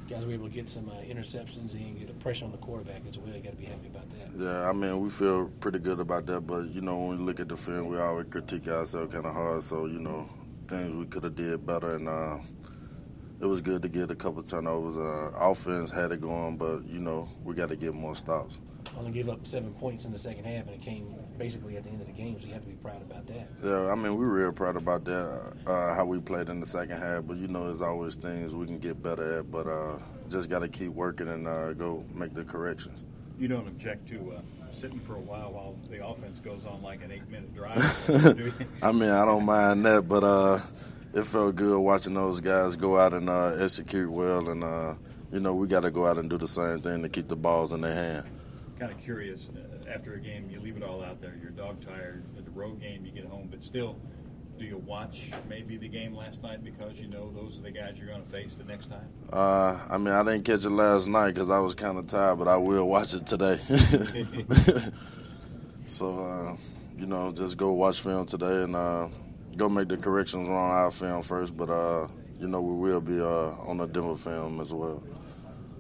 guys were able to get some interceptions and get a pressure on the quarterback as well. You got to be happy about that. Yeah, I mean, we feel pretty good about that. But, when we look at the film, we always critique ourselves kind of hard. So, things we could have did better. And it was good to get a couple turnovers. Offense had it going, but, we got to get more stops. Only gave up 7 points in the second half, and it came basically at the end of the game, so you have to be proud about that. Yeah, I mean, we're real proud about that, how we played in the second half. But, there's always things we can get better at. But just got to keep working and go make the corrections. You don't object to sitting for a while the offense goes on like an 8-minute drive, do you? I mean, I don't mind that, but it felt good watching those guys go out and execute well. And, we got to go out and do the same thing to keep the balls in their hand. Kind of curious, after a game, you leave it all out there. You're dog-tired. At the road game, you get home. But still, do you watch maybe the game last night because those are the guys you're going to face the next time? I mean, I didn't catch it last night because I was kind of tired, but I will watch it today. So, just go watch film today and go make the corrections on our film first. But, we will be on the Denver film as well.